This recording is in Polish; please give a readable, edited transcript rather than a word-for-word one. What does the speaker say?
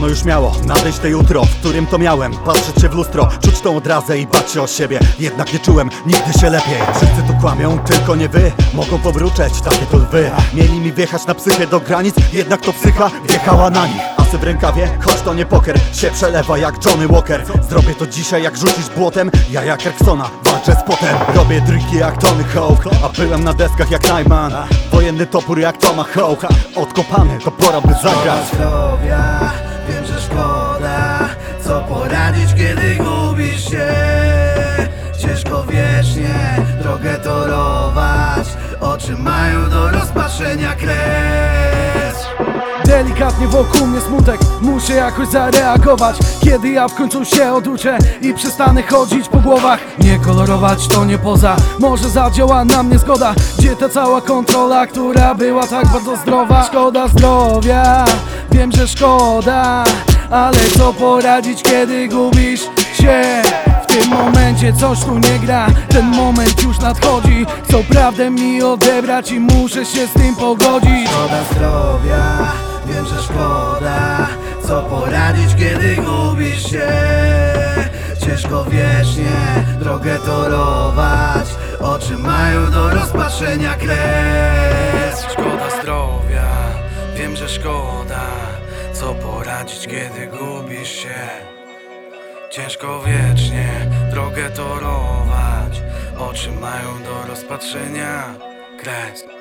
Dawno już miało nadejść to jutro, w którym to miałem patrzeć się w lustro, czuć tą odrazę i bać się o siebie. Jednak nie czułem nigdy się lepiej. Wszyscy tu kłamią, tylko nie wy. Mogą powrócić, takie to lwy. Mieli mi wjechać na psychę do granic, jednak to psycha wjechała na nich. Asy w rękawie, choć to nie poker, się przelewa jak Johnny Walker. Zrobię to dzisiaj jak rzucisz błotem, ja jak Rexona walczę z potem. Robię triki jak Tony Hawk, a byłem na deskach jak Najman. Wojenny topór jak Tomahawk, odkopany, to pora by zagrać. Zdrowia, wiem, że szkoda, co poradzić, kiedy gubisz się. Ciężko wiecznie drogę torować, oczy mają do rozpatrzenia kres. Delikatnie wokół mnie smutek, muszę jakoś zareagować. Kiedy ja w końcu się oduczę i przestanę chodzić po głowach. Nie kolorować to nie poza, może zadziała na mnie zgoda. Gdzie ta cała kontrola, która była tak bardzo zdrowa? Szkoda zdrowia, wiem, że szkoda, ale co poradzić, kiedy gubisz się? W tym momencie coś tu nie gra, ten moment już nadchodzi. Chcą prawdę mi odebrać i muszę się z tym pogodzić. Szkoda zdrowia, wiem, że szkoda, co poradzić, kiedy gubisz się. Ciężko wiecznie drogę torować, oczy mają do rozpatrzenia kres. Szkoda zdrowia, wiem, że szkoda, co poradzić, kiedy gubisz się. Ciężko wiecznie drogę torować, oczy mają do rozpatrzenia kres.